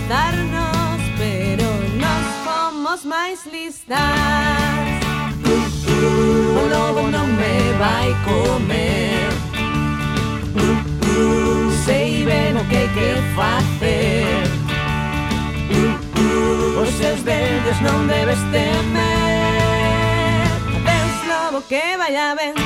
gustarnos, pero nós fomos máis listas. O lobo non me vai comer. Sei ben o que hai que facer. Os seus dentes non debes temer. Adeus lobo que vaya ben.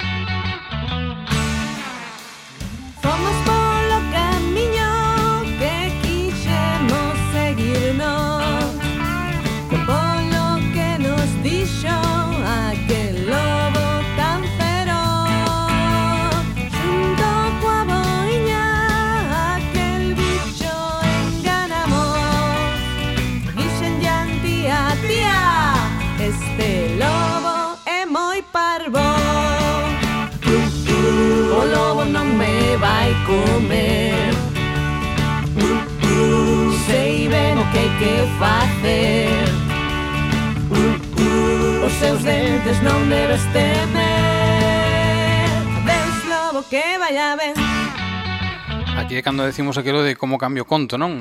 Fomos polo camiño que quixemos seguirnos, polo que nos dixo aquel lobo tan feroz. Xunto coa boiña aquel bicho enganamos. Dixen llanti a tía, este lobo é moi parvo. O lobo non me vai comer. Sei ben o que hai que facer. Os seus dentes non debes temer. Adeus lobo que vaya ben. Aquí é cando decimos aquilo de como cambio conto, non?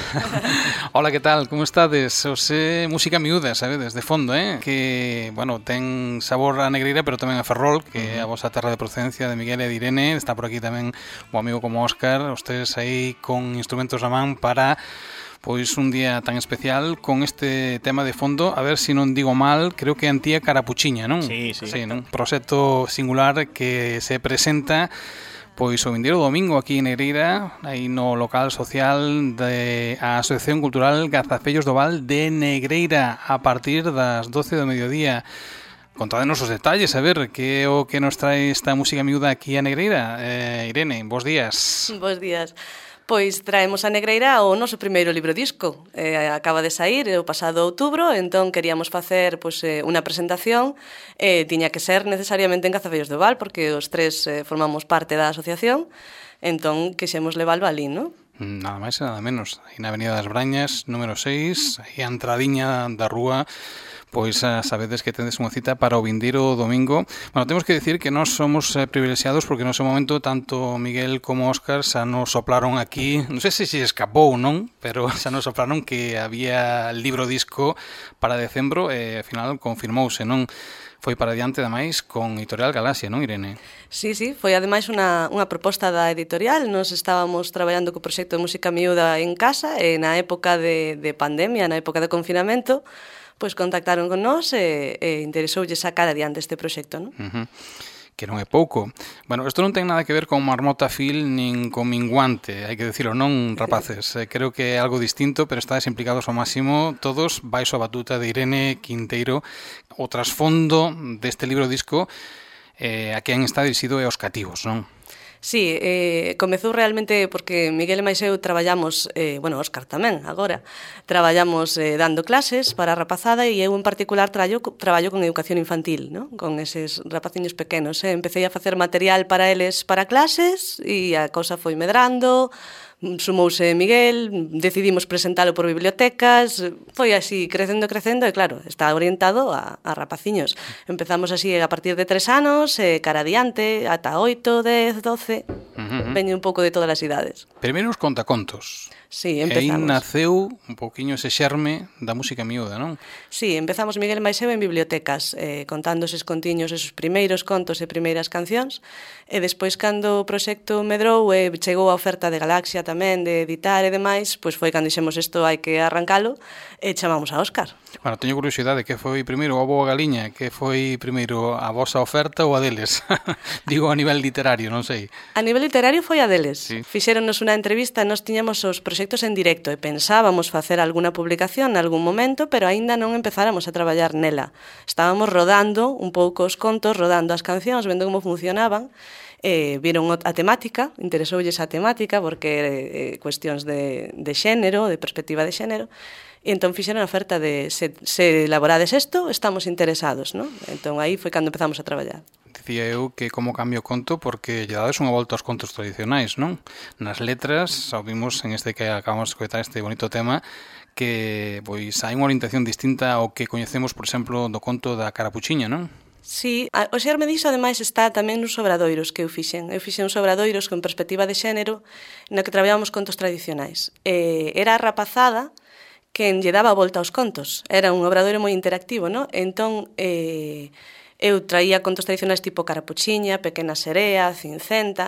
Hola, que tal? Como estades? Ose música miúda, sabedes, de fondo, que, bueno, ten sabor a Negreira, pero tamén a Ferrol, que é a vosa terra de procedencia de Miguel e de Irene. Está por aquí tamén o amigo como Óscar, os tres aí con instrumentos a man para pois un día tan especial con este tema de fondo. A ver se non digo mal, creo que é Antía Carapuchiña, non? Sí. Sí, non? Proxecto singular que se presenta pois o vindeiro domingo aquí en Negreira, aí no local social da Asociación Cultural Gazafellos do Val de Negreira, a partir das 12 do mediodía. Contádenos os detalles, a ver, que é o que nos trae esta música miúda aquí a Negreira. Irene, bos días. Bos días. Pois traemos a Negreira o noso primeiro libro disco. Acaba de sair o pasado outubro, entón queríamos facer unha presentación. Tiña que ser necesariamente en Gazafellos do Val, porque os tres formamos parte da asociación, entón quixemos leválo alí, non? Nada máis e nada menos. Aí na Avenida das Brañas, número 6, aí a entradiña da rúa. Pois sabedes que tendes unha cita para o vindeiro domingo. Bueno, temos que decir que nós somos privilexiados porque no seu momento tanto Miguel como Óscar xa nos soplaron aquí, non sei se escapou, non? Pero xa nos soplaron que había libro disco para decembro e ao final confirmouse, non? Foi para diante, ademais, con Editorial Galaxia, non, Irene? Sí, foi ademais unha proposta da editorial. Nos estábamos traballando co proxecto de música miúda en casa e na época de pandemia, na época de confinamento, pois contactaron con nós e interesoulle sacar adiante este proxecto, non? Que non é pouco. Bueno, isto non ten nada que ver con Marmota Phil nin con Minguante, hai que dicirlo, non, rapaces? Creo que é algo distinto, pero estáis implicados ao máximo todos baixo a batuta de Irene Quinteiro. O trasfondo deste libro disco a quen está dirixido é aos cativos, non? Sí, comezou realmente porque Miguel e máis eu traballamos, Óscar tamén, agora, traballamos dando clases para a rapazada e eu en particular traballo con educación infantil, ¿no? Con eses rapaciños pequenos. Empecé a facer material para eles para clases e a cousa foi medrando, sumouse Miguel, decidimos presentalo por bibliotecas, foi así crecendo e claro, está orientado a rapaciños. Empezamos así a partir de 3 anos, cara adiante, ata 8, 10, 12, veñe un pouco de todas as idades. Primeiro os contacontos. Sí, empezamos. E aí naceu un poquinho ese xerme da música miúda, non? Sí, empezamos Miguel máis eu en bibliotecas, contando eses contiños, esos primeiros contos e primeiras cancións, e despois cando o proxecto medrou e chegou a oferta de Galaxia tamén, de editar e demais, pois foi cando dixemos isto hai que arrancalo, e chamamos a Óscar. Bueno, teño curiosidade, que foi primeiro o ovo ou a galiña? Que foi primeiro a vosa oferta ou a deles? Digo a nivel literario, non sei. A nivel literario foi a deles. Sí. Fixéronnos unha entrevista, nós tiñamos os proxectos en directo e pensábamos facer alguna publicación en algún momento, pero aínda non empezáramos a traballar nela. Estábamos rodando un pouco os contos, rodando as cancións, vendo como funcionaban, viron a temática, interesoulles a temática, porque cuestións de xénero, de perspectiva de xénero, e entón fixeron a oferta de se elaborades isto, estamos interesados, non? Entón aí foi cando empezamos a traballar. Dicía eu que como cambio conto porque lle dades unha volta aos contos tradicionais, non? Nas letras, ouvimos en este que acabamos de escoitar este bonito tema, que pois hai unha orientación distinta ao que coñecemos, por exemplo, do conto da Carapuchiña, non? Sí, o xerme diso ademais está tamén nos obradoiros que eu fixen. Eu fixen uns obradoiros con perspectiva de xénero na que traballamos contos tradicionais. Era a rapazada quen lle daba a volta aos contos. Era un obradoiro moi interactivo, non? Entón, eu traía contos tradicionais tipo Carapuchiña, Pequena Serea, Cincenta.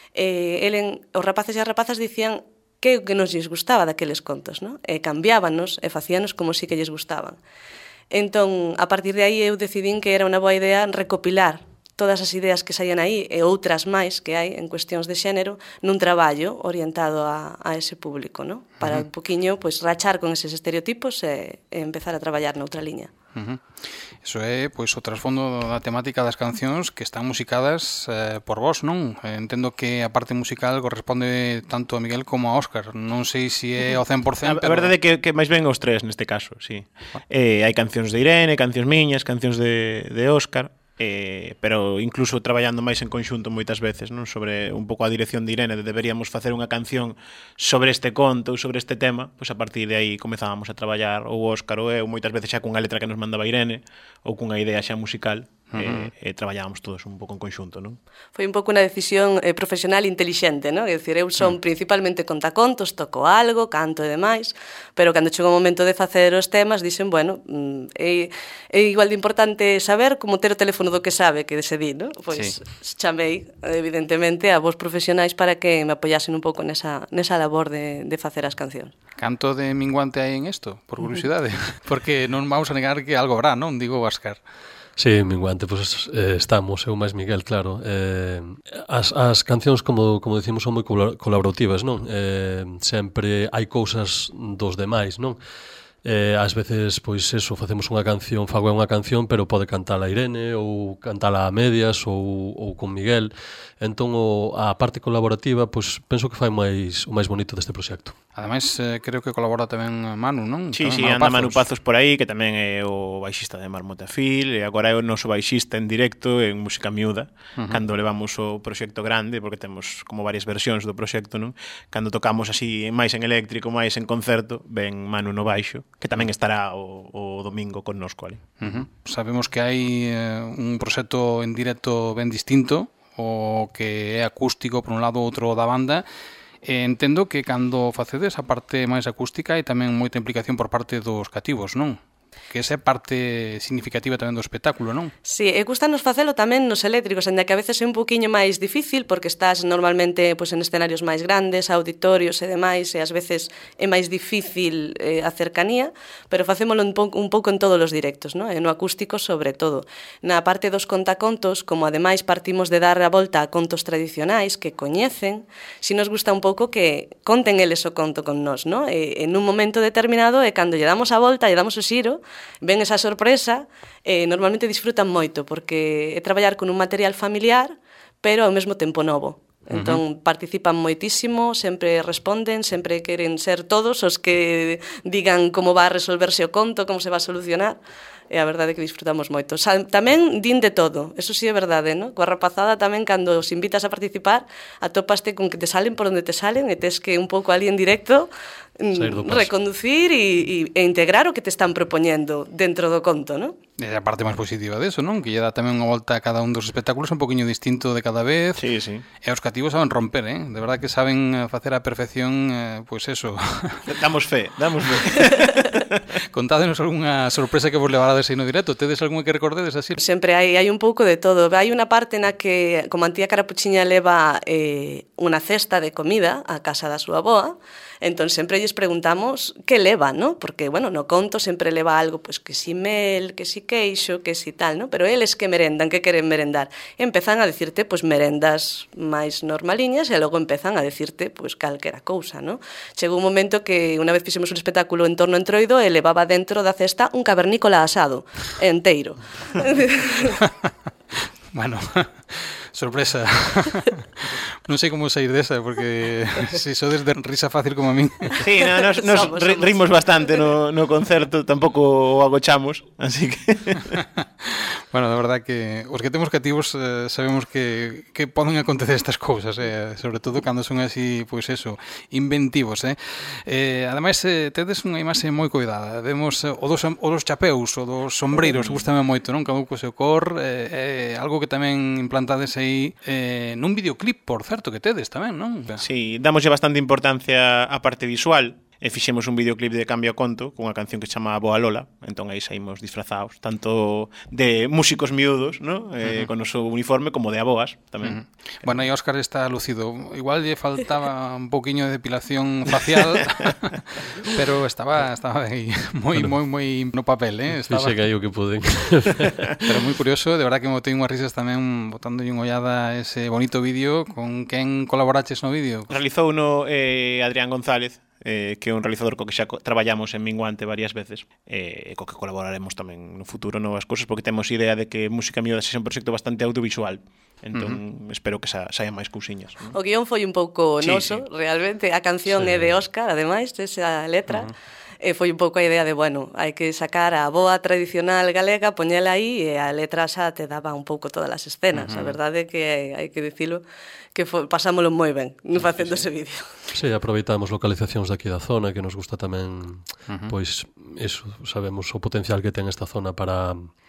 Os rapaces e as rapazas dicían que nos lles gustaba daqueles contos, non? E cambiábanos e facíanos como si que lles gustaban. Entón, a partir de aí eu decidín que era unha boa idea recopilar todas as ideas que saían aí e outras máis que hai en cuestións de xénero nun traballo orientado a ese público, ¿no? Para un poquinho pues, rachar con eses estereotipos e empezar a traballar noutra liña. Iso é pois o trasfondo da temática das cancións que están musicadas por vos, non? Entendo que a parte musical corresponde tanto a Miguel como a Óscar. Non sei se é ao 100%, A verdade é que máis ben os tres neste caso, sí. Hai cancións de Irene, cancións miñas, cancións de Óscar. Pero incluso traballando máis en conxunto moitas veces, non, sobre un pouco a dirección de Irene, de deberíamos facer unha canción sobre este conto ou sobre este tema, pois a partir de aí comezábamos a traballar ou Óscar ou eu, moitas veces xa cunha letra que nos mandaba Irene ou cunha idea xa musical. E traballábamos todos un pouco en conxunto, non? Foi un pouco unha decisión profesional intelixente, non? É dicir, eu son principalmente contacontos, toco algo, canto e demais, pero cando chegou o momento de facer os temas, dixen, bueno, é igual de importante saber como ter o teléfono do que sabe, que se di, non? Pois chamei, evidentemente, a vos profesionais para que me apoyasen un pouco nesa labor de facer as cancións. Canto de minguante hai en isto, por curiosidade? Porque non vamos a negar que algo habrá, non? Digo, Óscar. Sí, minguante, pois estamos, eu máis Miguel, claro. As cancións, como dicimos, son moi colaborativas, non? Sempre hai cousas dos demais, non? Ás veces, pois eso, facemos unha canción, fago unha canción, pero pode cantala Irene, ou cantala a medias, ou con Miguel. Entón, a parte colaborativa, pois penso que fai o máis bonito deste proxecto. Ademais, creo que colabora tamén Manu, non? Sí, anda Manu Pazos por aí, que tamén é o baixista de Marmotafil, e agora é o noso baixista en directo en música miúda, cando levamos o proxecto grande, porque temos como varias versións do proxecto, non? Cando tocamos así máis en eléctrico, máis en concerto, ven Manu no baixo, que tamén estará o domingo connosco ali. Sabemos que hai un proxecto en directo ben distinto, o que é acústico por un lado, outro da banda. Entendo que cando facedes a parte máis acústica hai tamén moita implicación por parte dos cativos, non? Que esa é parte significativa tamén do espectáculo, non? Sí, e gustanos facelo tamén nos eléctricos, ainda que a veces é un poquinho máis difícil porque estás normalmente en escenarios máis grandes, auditorios e demais, e ás veces é máis difícil a cercanía, pero facémolo un pouco en todos os directos, non? E no acústico sobre todo. Na parte dos contacontos, como ademais partimos de dar a volta a contos tradicionais que coñecen, si nos gusta un pouco que conten eles o conto con nós, non? E en un momento determinado é cando lle damos a volta, lle damos o xiro, ven esa sorpresa, normalmente disfrutan moito, porque é traballar con un material familiar, pero ao mesmo tempo novo. Entón participan moitísimo, sempre responden, sempre queren ser todos os que digan como va a resolverse o conto, como se va a solucionar. E a verdade é que disfrutamos moito. Tamén din de todo, eso sí é verdade, non? Coa rapazada tamén, cando os invitas a participar, atopaste con que te salen por onde te salen e tes que un pouco ali en directo reconducir e integrar o que te están propoñendo dentro do conto, non? É a parte máis positiva deso, non? Que lle dá tamén unha volta a cada un dos espectáculos un poquinho distinto de cada vez. Sí, sí. E os cativos saben romper, De verdade que saben facer a perfección, pois eso. Damos fe. Contádenos algunha sorpresa que vos levarades aí no directo. Tedes algunha que recordedes así? Sempre hai un pouco de todo. Hai unha parte na que, como a tía Carapuchiña leva unha cesta de comida á casa da súa avoa, entón sempre lles preguntamos que leva, ¿no? Porque, bueno, no conto sempre leva algo, pues, que si mel, que si queixo, que si tal, ¿no? Pero eles que merendan, que queren merendar. Empezan a decirte, pues, merendas máis normaliñas e logo empezan a decirte, pues, calquera cousa, ¿no? Chegou un momento que unha vez fixemos un espectáculo en torno a Entroido e levaba dentro da cesta un cavernícola asado, enteiro. Bueno, Sorpresa. Non sei como sair desa, porque se sodes de risa fácil como a min. Sí, nos rimos bastante no concerto, tampouco o agochamos, así que... Bueno, de verdad que os que temos cativos sabemos que poden acontecer estas cousas, sobre todo cando son así, pois eso, inventivos, ademais, tedes unha imaxe moi cuidada. Vemos o dos chapeus, o dos sombreiros, gustame moito, non? Cada un co seu cor, algo que tamén implantades aí nun videoclip, por certo, que tedes tamén, non? Sí, damoslle bastante importancia á parte visual. E fixemos un videoclip de Cambio a Conto cunha canción que se chama Boa Lola, entón aí saímos disfrazados tanto de músicos miúdos, ¿no? Con o seu uniforme, como de aboas tamén. Bueno, aí Óscar está lucido. Igual lle faltaba un poquinho de depilación facial, pero estaba aí moi no papel, Fixe que aí o que pude. Pero moi curioso, de verdad que me botei unhas risas tamén botándolle unha ollada a ese bonito vídeo. Con quen colaboraches no vídeo? Realizou uno Adrián González, que é un realizador co que xa traballamos en Minguante varias veces, co que colaboraremos tamén no futuro novas cousas, porque temos idea de que Música Miúda sexa un proxecto bastante audiovisual. Entón, espero que saian máis cousiñas, ¿no? O guión foi un pouco noso, realmente. A canción é de Óscar, ademais, esa letra. E foi un pouco a idea de, bueno, hai que sacar a boa tradicional galega, poñela aí, e a letra xa te daba un pouco todas as escenas. A verdade é que hai que dicilo, que pasámolo moi ben facendo ese vídeo. Sí, aproveitamos localizacións daqui da zona, que nos gusta tamén, pois, iso, sabemos o potencial que ten esta zona para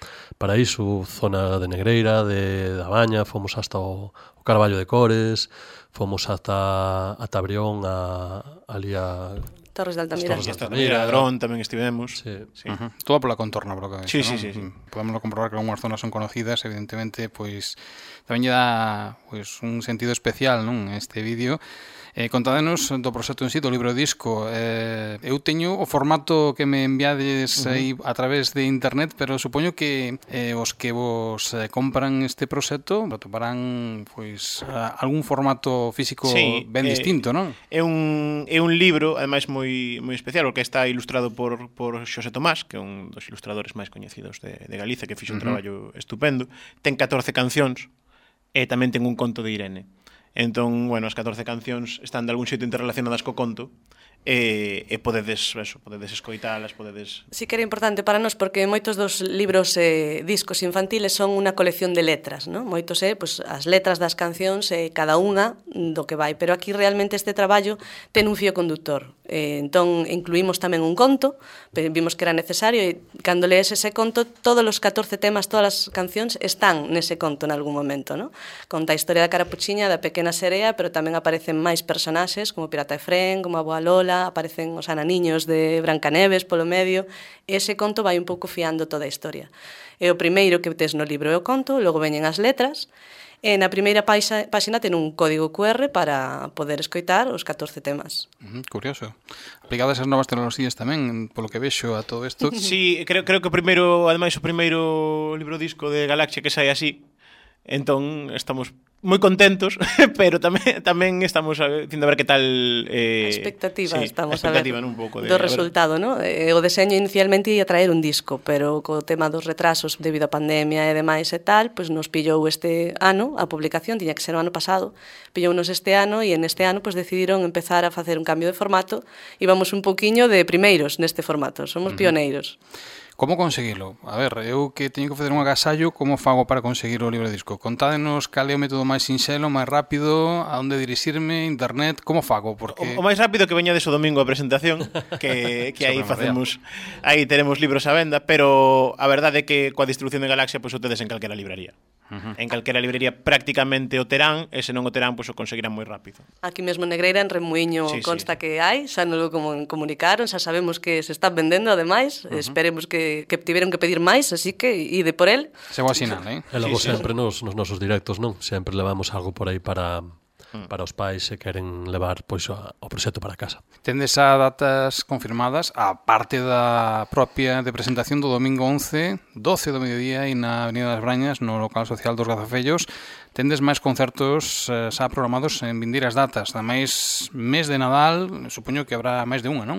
iso, zona de Negreira, da Baña, fomos hasta o Carballo de Cores, fomos ata Brión, ali a Torres de Altamira. Torres de Altamira, Adrón tamén estivemos. Sí. Todo pola contorna, por lo que sí. Podemos comprobar que algunhas zonas son conocidas, evidentemente, pois tamén lle dá un sentido especial, non, este vídeo. Contádenos do proxecto en sí, do libro disco. Eu teño o formato que me enviades aí a través de internet, pero supoño que os que vos compran este proxecto toparán pois algún formato físico ben distinto, non? É un libro, ademais moi especial, porque está ilustrado por Xosé Tomás, que é un dos ilustradores máis coñecidos de Galicia, que fixo un traballo estupendo. Ten 14 cancións e tamén ten un conto de Irene. Entón, bueno, as 14 cancións están de algún xeito interrelacionadas co conto, e podedes escoitalas, podedes... Sí que era importante para nós, porque moitos dos libros discos infantiles son unha colección de letras, ¿no? Moitos pues, as letras das cancións, cada unha do que vai, pero aquí realmente este traballo ten un fío conductor. Entón, incluímos tamén un conto, vimos que era necesario, e cando lees ese conto, todos os 14 temas, todas as cancións están nese conto en algún momento, ¿no? Conta a historia da Carapuchiña, da Pequena Serea, pero tamén aparecen máis personaxes, como Pirata Efrén, como a Boa Lola, aparecen os ananiños de Brancaneves polo medio, e ese conto vai un pouco fiando toda a historia. E o primeiro que tes no libro é o conto, logo veñen as letras, e na primeira páxina ten un código QR para poder escoitar os 14 temas. Curioso. Aplicadas as novas tecnoloxías tamén, polo que vexo a todo isto. Sí, creo que o primeiro libro disco de Galaxia que sai así, entón estamos moi contentos, pero tamén estamos dicindo a ver que tal expectativa, estamos a ver un pouco do resultado, ¿no? O deseño inicialmente ia traer un disco, pero co tema dos retrasos debido á pandemia e demais e tal, pois nos pillou este ano a publicación, tiña que ser o ano pasado, pillounos este ano, e en este ano pois decidiron empezar a facer un cambio de formato, e vamos un poquiño de primeiros neste formato, somos pioneiros. Como conseguilo? A ver, eu que teño que facer un agasallo, como fago para conseguir o libro disco? Contádenos cal é o método máis sinxelo, máis rápido, a onde dirixirme, internet, como fago? Porque... O máis rápido que veñades o domingo a presentación, que aí facemos, aí teremos libros a venda, pero a verdade é que coa distribución de Galaxia pois o tedes en calquera librería. En calquera librería prácticamente o terán, e se non o terán, pois o conseguirán moi rápido. Aquí mesmo en Negreira, en Remuíño, consta que hai, xa non lo comunicaron, xa sabemos que se están vendendo, ademais, esperemos que tiveron que pedir máis, así que ide por el. Se vou asinar, E logo sempre nos nosos directos, non? Sempre levamos algo por aí para os pais se queren levar pois o proxecto para casa. Tendes a datas confirmadas, a parte da propia de presentación do domingo 11, 12 do mediodía, e na Avenida das Brañas, no local social dos Gazafellos. Tendes máis concertos xa programados en vindeiras datas. Ademais, mes de Nadal, supoño que habrá máis de unha, non?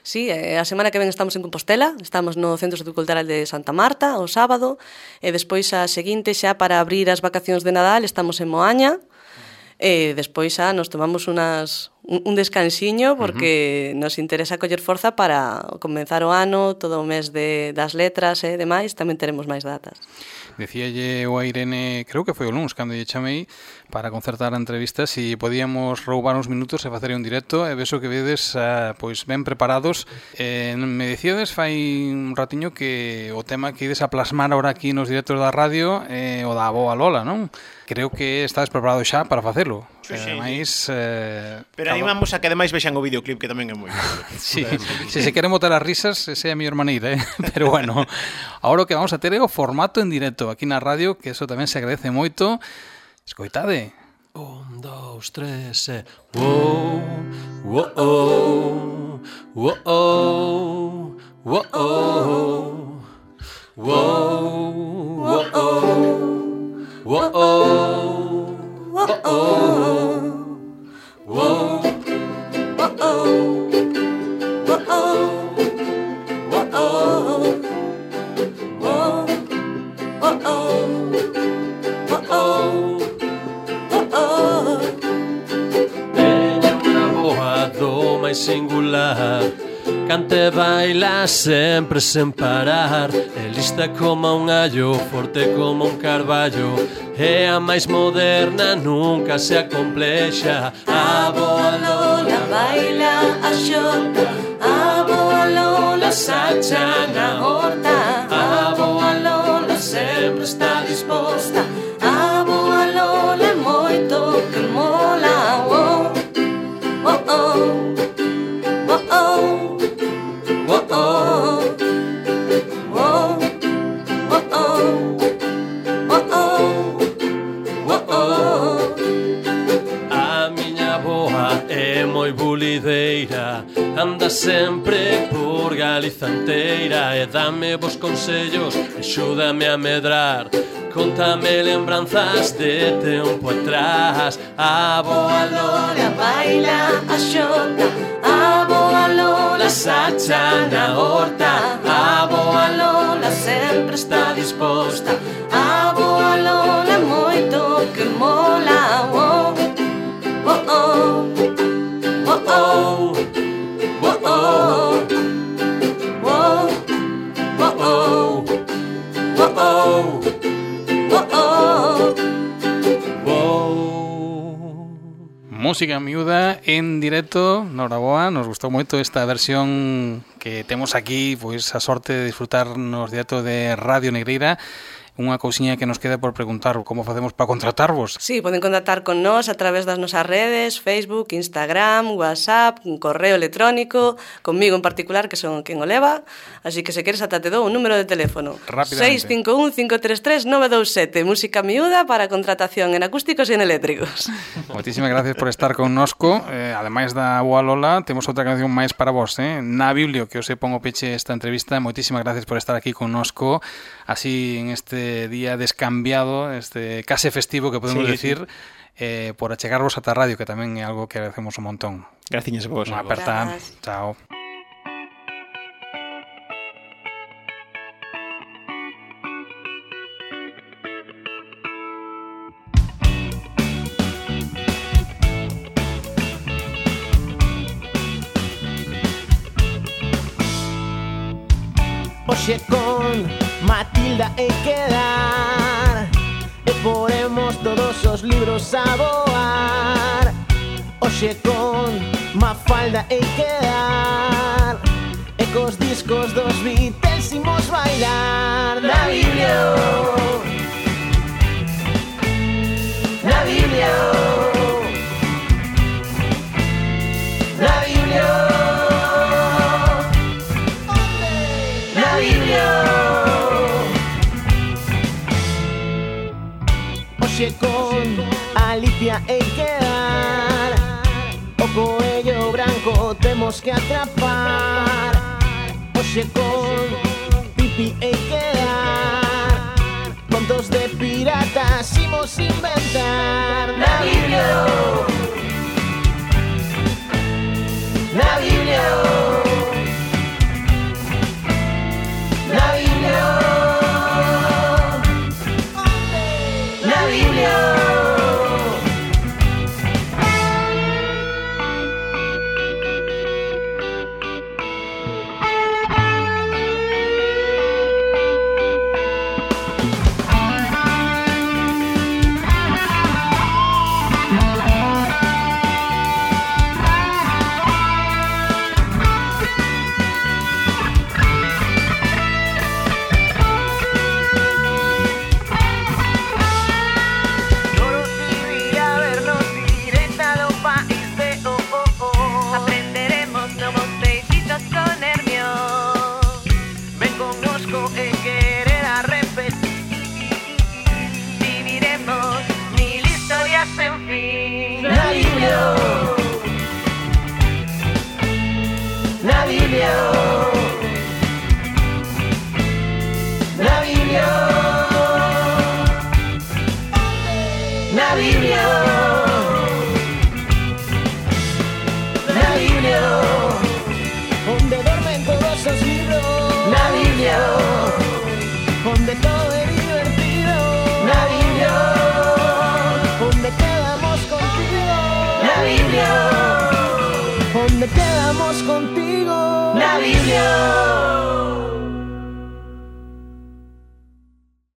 Sí, a semana que ven estamos en Compostela, estamos no Centro Sociocultural de Santa Marta o sábado, e despois a seguinte xa para abrir as vacacións de Nadal estamos en Moaña, e despois xa nos tomamos un descansiño porque nos interesa coller forza para comenzar o ano, todo o mes das letras e demais, tamén teremos máis datas. Decíalle o a Irene, creo que foi o lunes cando lle chamei para concertar a entrevista, si podíamos roubar uns minutos e facer un directo, e vexo que vedes pois ben preparados. Me dicíades fai un ratiño que o tema que ides a plasmar ahora aquí nos directos da radio o da Boa Lola, non? Creo que estades preparado xa para facelo. Sí. Ademais, pero animamos a que ademais vexan o videoclip, que tamén é moi sí, se queren botar as risas, esa é a mellor maneira, pero bueno, agora o que vamos a ter é o formato en directo aquí na radio, que eso tamén se agradece moito. Escoitade. 1, 2, 3, wow, wow, wow, wow, wow, wow, máis singular, cante baila sempre sen parar, é lista como un allo, forte como un carballo, é a máis moderna, nunca se acomplexa. A Boa Lola baila a xota, a Boa Lola sacha na horta, a Boa Lola sempre está disposta, a Boa Lola é moito que mola. Oh, oh, oh. Anda sempre por Galiza inteira e dame vos consellos, axúdame a medrar, contame lembranzas de tempo atrás. A Boa Lola baila a xota, a Boa Lola sacha na horta, a Boa Lola sempre está disposta, a Boa Lola é moito que mola. Oh, oh, oh. Oh, oh. Oh, oh. Oh, oh. Oh, oh. Oh, oh. Música miúda en directo, noraboa, nos gustou moito esta versión que temos aquí, pois a sorte de disfrutar nos directos de Radio Negreira. Unha cousiña que nos queda por preguntar, como facemos para contratarvos? Sí, poden contactar con nós a través das nosas redes, Facebook, Instagram, WhatsApp, un correo electrónico, conmigo en particular, que son quen o leva, así que se queres ata te dou un número de teléfono. 651-533-927, música miúda para contratación en acústicos e en eléctricos. Moitísimas gracias por estar connosco. Ademais da Boa Lola, temos outra canción máis para vos, na Biblio, que os pongo peche esta entrevista. Moitísimas gracias por estar aquí connosco, así en este día descambiado, este case festivo que podemos decir, por achegarvos ata a radio, que tamén é algo que agradecemos un montón. Gracias a vos. Unha aperta. Chao. Oxe con Matilda e quedar e poremos todos os libros a voar. Oxe con Mafalda e quedar e cos discos dos Beatles imos bailar. Na Biblio, na Biblio, na Biblio, na Biblio. Oxe con Alicia e quedar o coello branco temos que atrapar. Oxe con Pipi e quedar contos de piratas imos inventar. Na Biblio, na Biblio, Biblia, na Biblia, onde dormen todos os libros, na Biblia, onde todo é divertido, na Biblia, onde quedamos contigo, na Biblia, onde quedamos contigo, na Biblia.